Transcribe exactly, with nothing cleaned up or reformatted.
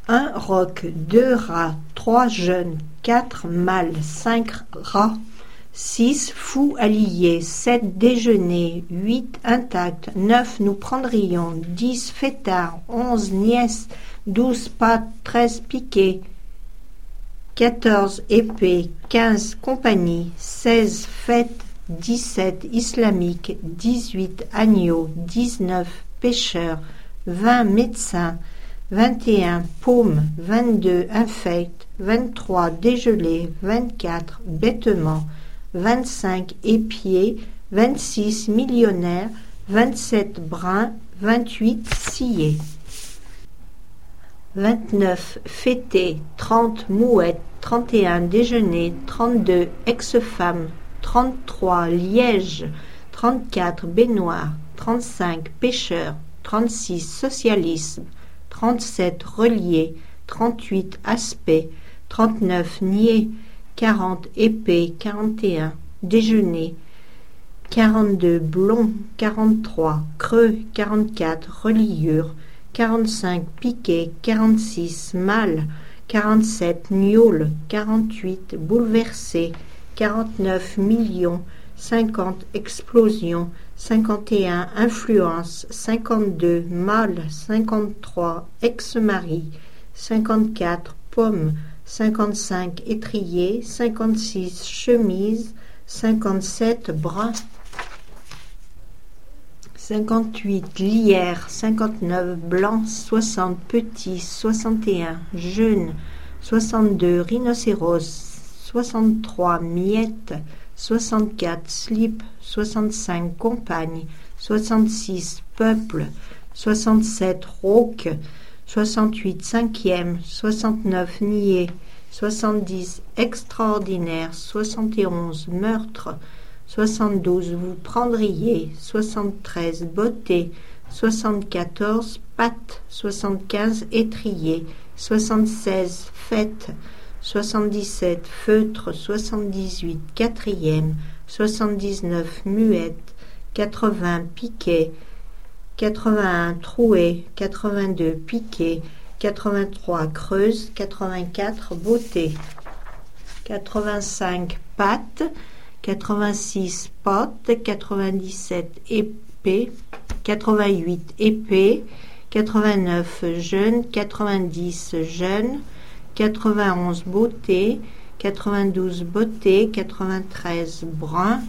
un roc, deux rats, trois jeunes, quatre mâles, cinq rats, six fous alliés, sept déjeuners, huit intacts, neuf nous prendrions, dix fêtards, onze nièces, douze pattes, treize piquets, quatorze épées, quinze compagnies, seize fêtes, dix-sept islamiques, dix-huit agneaux, dix-neuf pêcheurs, vingt médecins, vingt et un paumes, vingt-deux infects, vingt-trois dégelés, vingt-quatre bêtements, vingt-cinq épiers, vingt-six millionnaires, vingt-sept bruns, vingt-huit sciés, vingt-neuf fêtés, trente mouettes, trente et un déjeuners, trente-deux ex-femmes, trente-trois lièges, trente-quatre baignoires, trente-cinq pêcheurs, trente-six socialisme, trente-sept reliés, trente-huit aspects, trente-neuf niais, quarante épées, quarante et un déjeuners, quarante-deux blonds, quarante-trois creux, quarante-quatre reliures, quarante-cinq piquets, quarante-six mâles, quarante-sept gnôles, quarante-huit bouleversés, quarante-neuf millions, cinquante explosions, cinquante et un influences, cinquante-deux mâles, cinquante-trois ex-maris, cinquante-quatre pommes, cinquante-cinq étriers, cinquante-six chemises, cinquante-sept bruns, cinquante-huit lierres, cinquante-neuf blancs, soixante petits, soixante et un jeunes, soixante-deux rhinocéros, soixante-trois miettes, soixante-quatre slips, soixante-cinq compagnes, soixante-six peuples, soixante-sept rauques, soixante-huit cinquièmes, soixante-neuf niais, soixante-dix extraordinaires, soixante et onze meurtres, soixante-douze vous prendriez, soixante-treize beautés, soixante-quatorze pattes, soixante-quinze étriers, soixante-seize fêtes, soixante-dix-sept feutres, soixante-dix-huit quatrièmes, soixante-dix-neuf muettes, quatre-vingts piquets, quatre-vingt-un trouées, quatre-vingt-deux piquets, quatre-vingt-trois creuses, quatre-vingt-quatre beautés, quatre-vingt-cinq pattes, quatre-vingt-six potes, quatre-vingt-dix-sept épées, quatre-vingt-huit épées, quatre-vingt-neuf jeunes, quatre-vingt-dix jeunes, quatre-vingt-onze beautés, quatre-vingt-douze beautés, quatre-vingt-treize bruns,